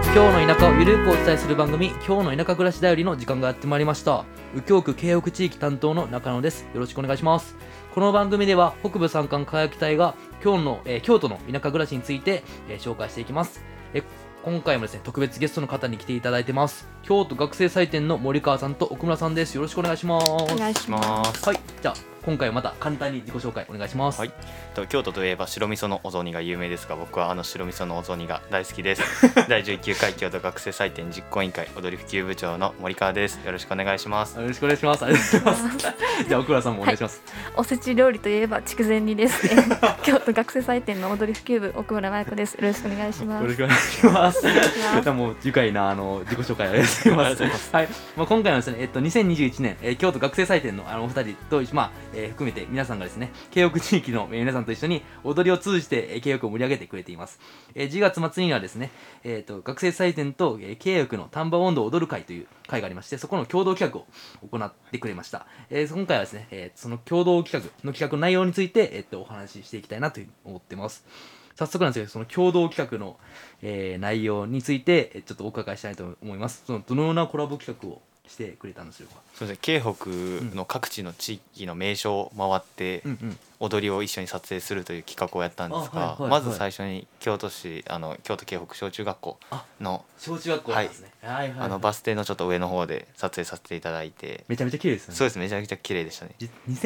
今日の田舎をゆるくお伝えする番組、今日の田舎暮らしだよりの時間がやってまいりました。右京区京北地域担当の中野です。よろしくお願いします。この番組では北部山間輝き隊が京都の田舎暮らしについて、紹介していきます。今回もですね、特別ゲストの方に来ていただいてます。京都学生祭典の森川さんと奥村さんです。よろしくお願いします。 お願いします。 はい、じゃあ今回はまた簡単に自己紹介お願いします。 はい、京都といえば白味噌のお雑煮が有名ですが、僕は白味噌のお雑煮が大好きです。第11回京都学生祭典実行委員会踊り普及部長の森川です。よろしくお願いします。 よろしくお願いします。ありがとうございます。じゃあ奥村さんもお願いします。 はい、おせち料理といえば筑前煮ですね。京都学生祭典の踊り普及部奥村真由子です。よろしくお願いします。 よろしくお願いします。もう愉快な自己紹介ありがとうございます。はい、今回はですね、2021年、京都学生祭典のお二人と含めて皆さんがですね、京北地域の皆さんと一緒に踊りを通じて京北を盛り上げてくれています。10月末にはですね、学生祭典と京北の丹波音頭を踊る会という会がありまして、そこの共同企画を行ってくれました。今回はですね、その共同企画の企画内容について、お話ししていきたいなというふうに思ってます。早速なんですけど、その共同企画の、内容についてちょっとお伺いしたいと思います。どのようなコラボ企画をしてくれたんでしょうか。 そうですね、京北の各地の地域の名所を回って踊りを一緒に撮影するという企画をやったんですが、まず最初に京都市京都京北小中学校の小中学校なんですね。 バス停のちょっと上の方で撮影させていただいて、 めちゃめちゃ綺麗ですね。 そうです、めちゃめちゃ綺麗でしたね。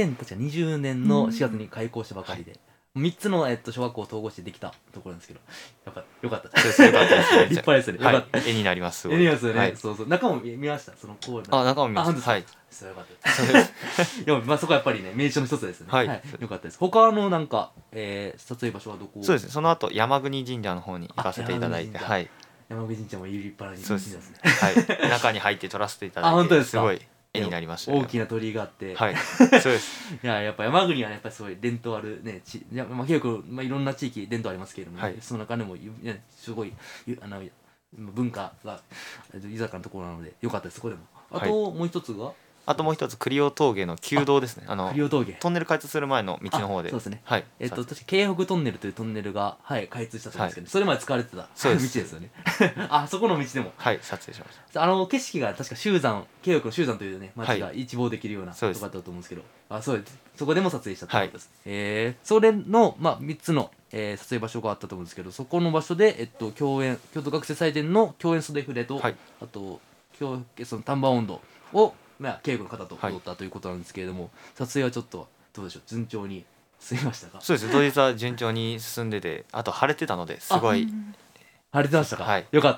2020年の4月に開校したばかりで、3つの、小学校を統合してできたところなんですけど、やっぱ良かったです。 そうです、良かったです。 立派ですね。 はい、絵になります。 絵になりますよね。そうそう。中も見ました。そのコーナー。 中も見ました。はい。 そう、良かったです。でもそこはやっぱりね、名所の一つですね。はい。良かったです。他の撮影場所はどこ？ そうですね。その後山国神社の方に行かせていただいて、はい。 山国神社も立派な神社ですね。 はい。中に入って撮らせていただいて、 本当ですか？ すごい絵になりました。 大きな鳥居があって、 はい、そうです。 やっぱ山国はやっぱりすごい伝統あるね、結構いろんな地域伝統ありますけれども、その中でもすごい文化が豊かなところなので良かったです。そこでも。あともう一つが。 あともう一つ栗尾峠の旧道ですね。 栗尾峠。 トンネル開通する前の道の方で。 そうですね。 はい。 確か京北トンネルというトンネルが開通したと思うんですけど、それまで使われてた道ですよね。そこの道でも。 はい、撮影しました。 景色が確か京北の秀山というね町が一望できるようなとこだったと思うんですけど、そうです。そこでも撮影したということです。それの3つの撮影場所があったと思うんですけど、そこの場所で京都学生祭典の共演袖筆と、あとその丹波音頭を稽古の方と踊ったということなんですけれども、撮影はちょっとどうでしょう、順調に進みましたか？ そうです、当日は順調に進んでて、あと晴れてたのですごい晴れてましたか？ はい、 よかった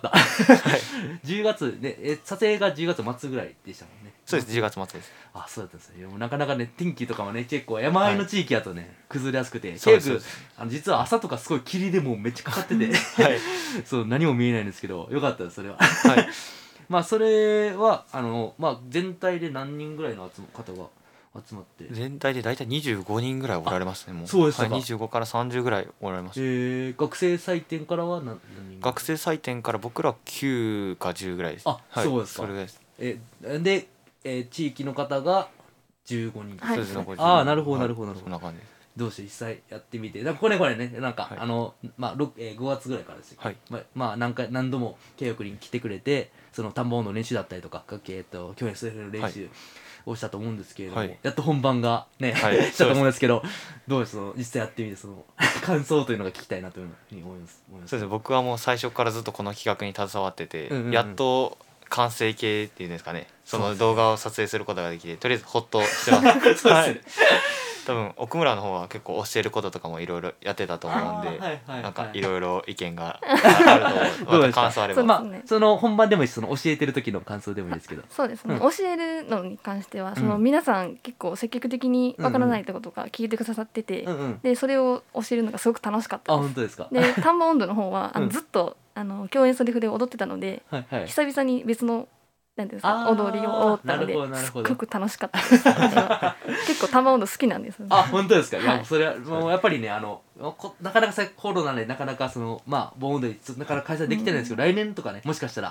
。10月で撮影が10月末ぐらいでしたもんね。 そうです、10月末です。 そうだったんですね。なかなかね、天気とかもね結構山あいの地域だとね、崩れやすくて、実は朝とかすごい霧でもうめっちゃかかってて、そう何も見えないんですけど、よかったですそれは。それは全体で何人ぐらいの方が集まって？ 全体で大体25人ぐらいおられますね。もうそうですか。 25から30ぐらいおられます。 学生祭典からは何人？ 学生祭典から僕ら9か10ぐらいです。 そうですか。 それです。 で、地域の方が15人。 そうですね。 なるほどなるほど。 そんな感じです。 どうして実際やってみて、これね、5月ぐらいからですよ。何度も京北に来てくれて、その丹波音の練習だったりとか、共演する練習をしたと思うんですけれども、やっと本番がね、したと思うんですけど、どうです実際やってみてその感想というのが聞きたいなというふうに思います。 そうですね。僕はもう最初からずっとこの企画に携わってて、やっと完成形っていうんですかね、その動画を撮影することができて、とりあえずホッとしてます。そうですね。多分奥村の方は結構教えることとかもいろいろやってたと思うんで、なんかいろいろ意見があると思う。感想あれば、 その本番でもいいし、その教えてる時の感想でもいいですけど。 そうですね。教えるのに関しては、その皆さん結構積極的にわからないところとか聞いてくださってて、でそれを教えるのがすごく楽しかったです。 本当ですか。 で丹波音頭の方はずっと共演袖筆を踊ってたので、久々に別のなんですか、踊りを踊ったのですごく楽しかったです。結構丹波音頭好きなんです。 本当ですか。いやそれはもうやっぱりね、なかなかコロナでなかなか盆踊りなかなか開催できてないんですけど、来年とかね、もしかしたら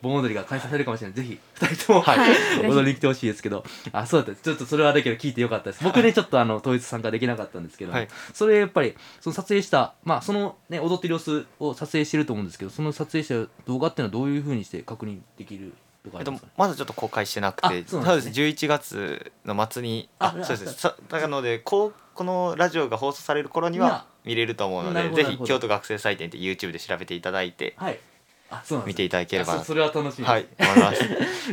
盆踊りが開催されるかもしれない。ぜひ2人とも、 はい、 踊りに来てほしいですけど、あ、そうだった。ちょっとそれはだけど聞いてよかったです。僕ねちょっと当日参加できなかったんですけど、それやっぱりその撮影したそのね踊ってる様子を撮影してると思うんですけど、その撮影した動画っていうのはどういう風にして確認できるとかありますかね？ まだちょっと公開してなくて、そうですね、11月の末にそうですね。なのでこのラジオが放送される頃には見れると思うので、ぜひ京都学生祭典って YouTube で調べていただいて、見ていただければな。 それは楽しみです。 はい、思います。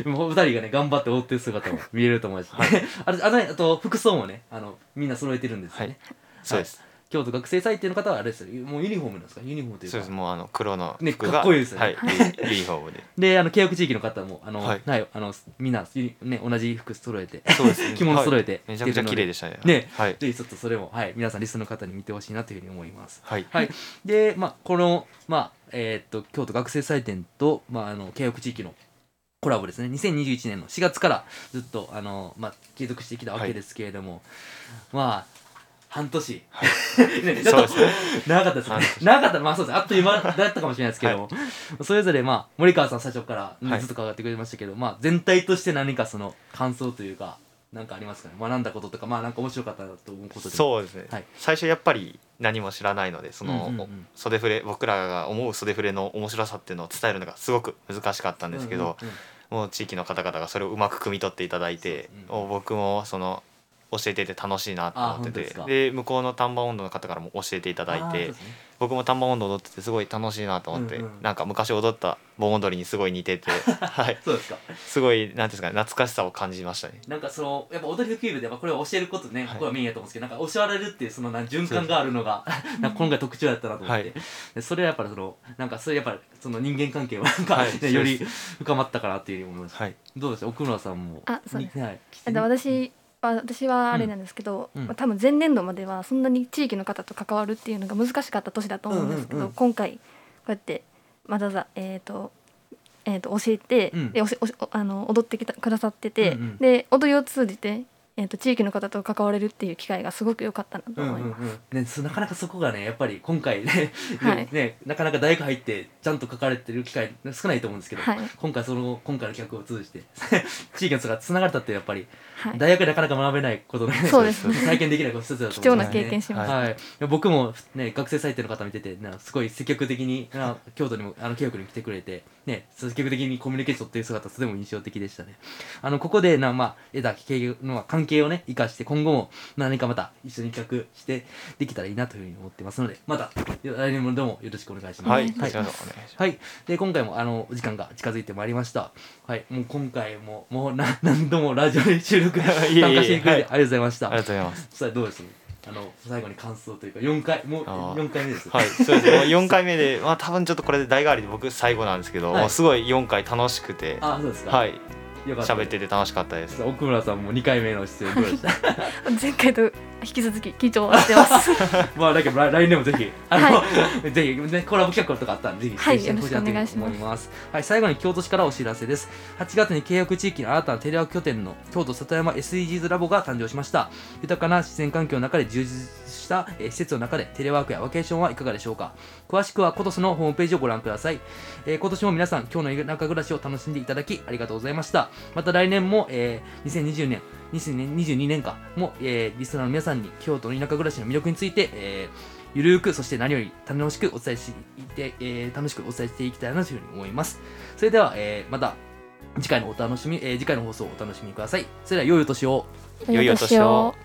もう2人がね頑張って踊ってる姿も見れると思います。あと服装もねみんな揃えてるんですよね。 そうです。 京都学生祭典の方はあれですよ、もうユニフォームなんですか？ユニフォームというか、 そうです。もう黒の服がかっこいいですよね。 ユニフォームで。 で京北地域の方もみんなね同じ服揃えて、 そうですね、 着物揃えて、 めちゃくちゃ綺麗でしたね。 ぜひちょっとそれも皆さんリスナーの方に見てほしいなというふうに思います。 はい。 でこの京都学生祭典と京北地域のコラボですね。2021年の4月からずっと継続してきたわけですけれども、半年、 そうですね、 長かったですね。長かった、そうです、あっという間だったかもしれないですけども、それぞれ森川さん社長からずっと関わってくれましたけど、全体として何かその感想というか何かありますかね？学んだこととかなんか面白かったなと思うことで。 そうですね、最初やっぱり何も知らないので、その袖触れ、僕らが思う袖触れの面白さっていうのを伝えるのがすごく難しかったんですけど、もう地域の方々がそれをうまく汲み取っていただいて、僕もその教えていて楽しいなと思ってて、で向こうの丹波音頭の方からも教えていただいて、僕も丹波音頭踊っててすごい楽しいなと思って、なんか昔踊った盆踊りにすごい似ててそうですか。 すごいなんですかね、懐かしさを感じましたね。 なんかやっぱ踊り普及部でこれを教えることね、ここはメインやと思うんですけど、なんか教われるっていうその循環があるのがなんか今回特徴だったなと思って、でそれはやっぱりなんかそれやっぱりその人間関係はなんかより深まったかなっていうふうに思いました。どうですか奥村さんも？ そうです。私はあれなんですけど、多分前年度まではそんなに地域の方と関わるっていうのが難しかった年だと思うんですけど、今回こうやってわざわざ教えて、で踊ってくださってて、で踊りを通じて地域の方と関われるっていう機会がすごく良かったなと思います。 なかなかそこがねやっぱり今回ねなかなか大学入ってちゃんと書かれてる機会少ないと思うんですけど、今回の企画を通じて地域の人がつながれたってやっぱり大学でなかなか学べないことね、体験できないこと一つだと思うんですね。 貴重な経験しました。 僕もね学生祭典の方見ててすごい積極的に京都にも京都に来てくれて積極的にコミュニケーションっていう姿とても印象的でしたね。ここで得た関係をね生かして今後も何かまた一緒に企画してできたらいいなというふうに思ってますので、また来年もどうもよろしくお願いします。で今回もお時間が近づいてまいりました。もう今回も何度もラジオで収録参加してくれてありがとうございました。 ありがとうございます。 それどうです？最後に感想というか4回目です。 そうです。もう4回目で多分ちょっとこれで代替わりで僕最後なんですけど、もうすごい4回楽しくて、 そうですか。 喋ってて楽しかったです。 奥村さんも2回目の出演どうでした？ 前回と引き続き緊張してます。 だけど来年もぜひぜひねコラボ企画とかあったらぜひ出演してほしいなと思います。最後に京都市からお知らせです。8月に京北地域の新たなテレワーク拠点の京都里山 SDGs ラボが誕生しました。豊かな自然環境の中で充実した施設の中でテレワークやワケーションはいかがでしょうか。詳しくは今年のホームページをご覧ください。今年も皆さん今日の田舎暮らしを楽しんでいただきありがとうございました。また来年も、2022年かも、リスナーの皆さんに京都の田舎暮らしの魅力について、ゆるーくそして何より楽しくお伝えしていきたいなというふうに思います。それでは、また次回の放送をお楽しみください。それでは良いお年を。 良いお年を。